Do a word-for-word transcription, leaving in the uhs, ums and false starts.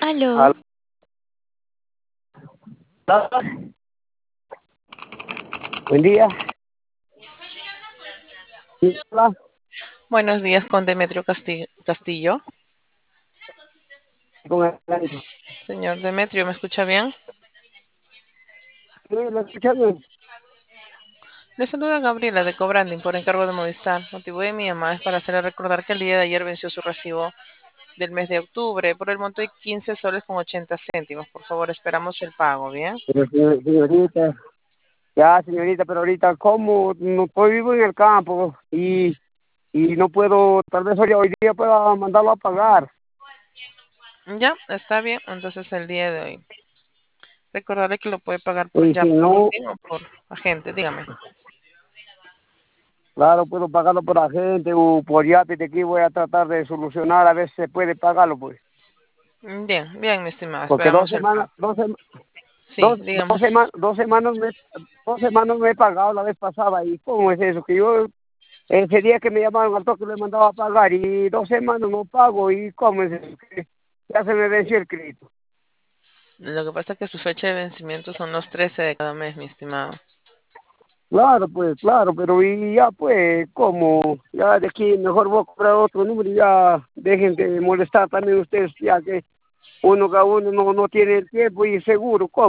Aló. Aló. Buen día. Sí, hola. Buenos días, con Demetrio Casti- Castillo. Con el médico. Señor Demetrio, ¿me escucha bien? Sí, ¿lo escucha bien? Le saluda Gabriela de Cobranding por encargo de Movistar. Motivo de mi llamada es para hacerle recordar que el día de ayer venció su recibo del mes de octubre por el monto de quince soles con ochenta céntimos. Por favor, esperamos el pago, ¿bien? Pero señor- señorita, ya señorita, pero ahorita como no estoy vivo en el campo y, y no puedo, tal vez hoy, hoy día pueda mandarlo a pagar. Ya, está bien. Entonces el día de hoy. Recordarle que lo puede pagar por Y ya si por no, routing o por agente, dígame. claro, puedo pagarlo por agente o por yape, de aquí voy a tratar de solucionar a ver si se puede pagarlo, pues. Bien, bien, mi estimado. Porque dos Esperamos el semanas, pago. dos, sema- Sí, dos, dígame. dos, sema- dos semanas me, dos semanas me he pagado la vez pasada. ¿Y cómo es eso? Que yo ese día que me llamaron al toque le mandaba a pagar y dos semanas no pago. ¿Y cómo es eso? Que ya se me venció el crédito. Lo que pasa es que su fecha de vencimiento son los trece de cada mes, mi estimado. Claro, pues, claro, pero y ya pues, como ya de aquí mejor voy a comprar otro número y ya dejen de molestar también ustedes, ya que uno cada uno no, no tiene el tiempo y seguro, ¿cómo?